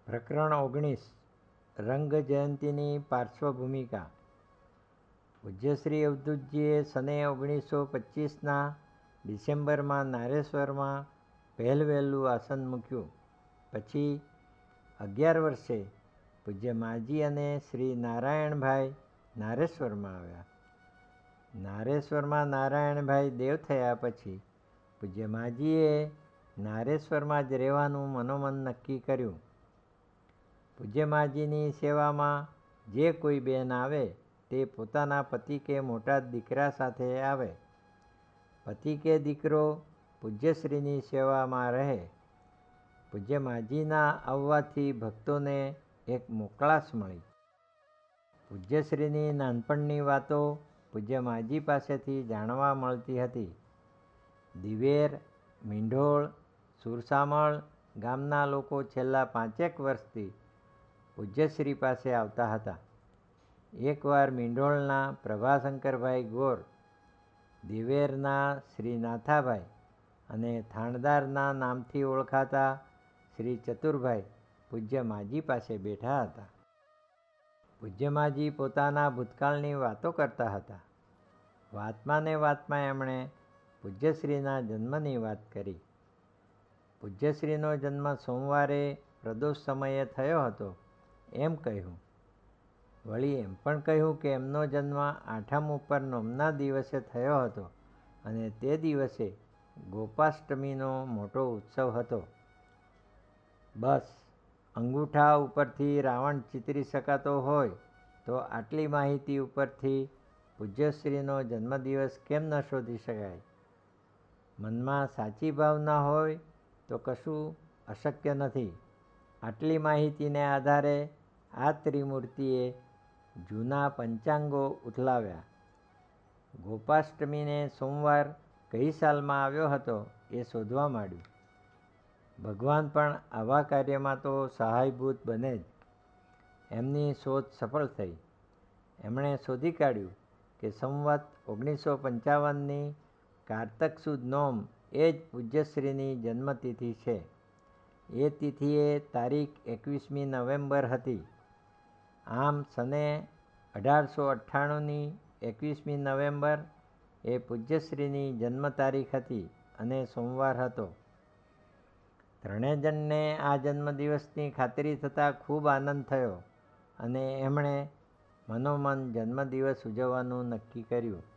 પ્રકરણ 19 રંગ જયંતીની પાર્શ્વભૂમિકા. પૂજ્ય શ્રી અવધૂતજીએ સને 1925ના ડિસેમ્બરમાં નારેશ્વરમાં પહેલવહેલું આસન મૂક્યું. પછી 11 વર્ષે પૂજ્ય માજી અને શ્રી નારાયણભાઈ નારેશ્વરમાં આવ્યા. નારેશ્વરમાં નારાયણભાઈ દેવ થયા પછી પૂજ્ય માજીએ નારેશ્વરમાં જ રહેવાનું મનોમન નક્કી કર્યું. પૂજ્ય માજીની સેવામાં જે કોઈ બહેન આવે તે પોતાના પતિ કે મોટા દીકરા સાથે આવે. પતિ કે દીકરો પૂજ્યશ્રીની સેવામાં રહે. પૂજ્ય માજીના આવવાથી ભક્તોને એક મોકળાશ મળી. પૂજ્યશ્રીની નાનપણની વાતો પૂજ્ય માજી પાસેથી જાણવા મળતી હતી. દિવેર, મીંઢોળ, સુરસામળ ગામના લોકો છેલ્લા 5 વર્ષથી પૂજ્યશ્રી પાસે આવતા હતા. એકવાર મીંઢોળના પ્રભાશંકરભાઈ ગોર, દિવેરના શ્રી નાથાભાઈ અને થાણદારના નામથી ઓળખાતા શ્રી ચતુરભાઈ પૂજ્ય માજી પાસે બેઠા હતા. પૂજ્ય માજી પોતાના ભૂતકાળની વાતો કરતા હતા. વાતમાં ને વાતમાં એમણે પૂજ્યશ્રીના જન્મની વાત કરી. પૂજ્યશ્રીનો જન્મ સોમવારે પ્રદોષ સમયે થયો હતો એમ કહ્યું. વળી એમ પણ કહ્યું કે એમનો જન્મ 8મ ઉપર નોમના દિવસે થયો હતો અને તે દિવસે ગોપાષ્ટમીનો મોટો ઉત્સવ હતો. બસ, અંગૂઠા ઉપરથી રાવણ ચિતરી શકાતો હોય તો આટલી માહિતી ઉપરથી પૂજ્યશ્રીનો જન્મદિવસ કેમ ન શોધી શકાય? મનમાં સાચી ભાવના હોય તો કશું અશક્ય નથી. આટલી માહિતીને આધારે આ ત્રિમૂર્તિએ જૂના પંચાંગો ઉથલાવ્યા. ગોપાષ્ટમીને સોમવાર કઈ સાલમાં આવ્યો હતો એ શોધવા માંડ્યું. ભગવાન પણ આવા કાર્યમાં તો સહાયભૂત બને જ. એમની શોધ સફળ થઈ. એમણે શોધી કાઢ્યું કે સંવત 1955ની કારતક સુદ નોમ એ જ પૂજ્યશ્રીની જન્મતિથિ છે. એ તિથિએ તારીખ 21મી નવેમ્બર હતી. આમ સને 1898ની 21મી નવેમ્બર એ પૂજ્યશ્રીની જન્મ તારીખ હતી અને સોમવાર હતો. ત્રણેય જણને આ જન્મદિવસની ખાતરી થતાં ખૂબ આનંદ થયો અને એમણે મનોમન જન્મદિવસ ઉજવવાનું નક્કી કર્યું.